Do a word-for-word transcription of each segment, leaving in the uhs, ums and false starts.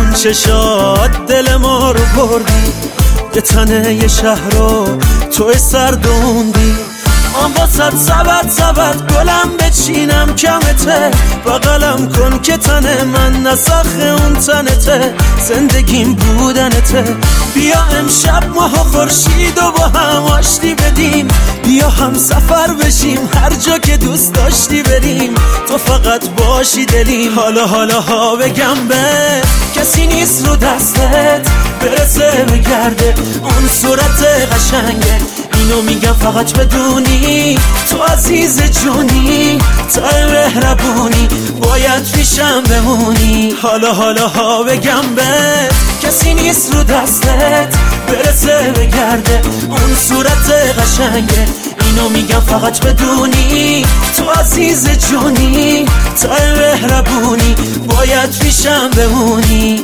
اون چشات دل ما رو بردی، یه تنه یه شهر رو توی سردوندی. من واسد سبت سبت گلم بچینم کمته، بغلم کن که تن من نسخ اون تنته، زندگیم بودنته. بیا امشب ماه و خورشید و با هم آشتی بدیم، بیا هم سفر بشیم هر جا که دوست داشتی بریم، تو فقط باشی دلیم. حالا حالا ها بگم به کسی نیست رو دستت برسه بگرده اون صورت قشنگه، اینو میگم فقط بدونی تو عزیز جونی، تا مهربونی باید پیشم بمونی. حالا حالا ها بگم به کسی نیست رو دستت برسه بگرده اون صورت قشنگه، اینو میگم فقط بدونی تو عزیز جونی، تا مهربونی باید پیشم بمونی.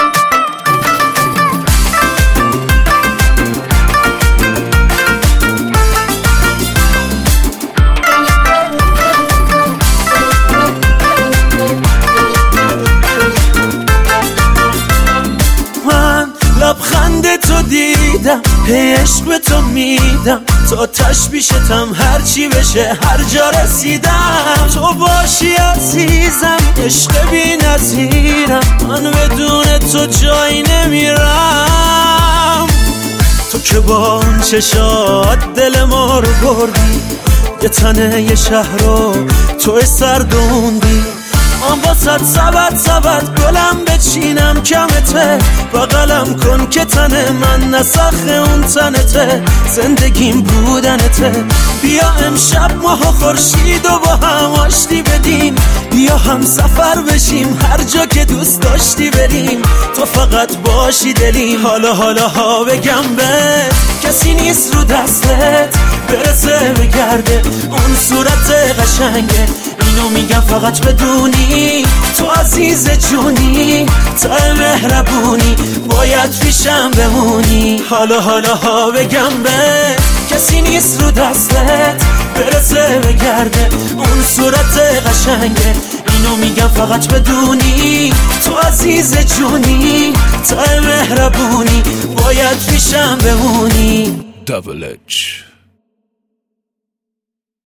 لبخند تو دیدم، عشق به تو میدم، تا تشبیشتم هرچی بشه هر جا رسیدم. تو باشی عزیزم عشق بی نظیرم، من بدون تو جایی نمیرم. تو که با اون چشات دل ما رو بردی، یه تنه یه شهر رو توی سردوندی. من واسد سبت سبت گلم بچینم کمته، بغلم کن که تن من نسخ اون تنته، زندگیم بودنته. بیا امشب ماه و خورشید و با هم آشتی بدیم، بیا هم سفر بشیم هر جا که دوست داشتی بریم، تو فقط باشی دلیم. حالا حالا ها بگم به کسی نیست رو دستت برسه بگرده اون صورت قشنگه، اینو میگم فقط بدونی تو عزیز جونی، تا مهربونی باید پیشم بمونی. حالا حالا ها بگم به کسی نیست رو دستت برسه بگرده اون صورت قشنگه، اینو میگم فقط بدونی تو عزیز جونی، تا مهربونی باید پیشم بمونی. Double H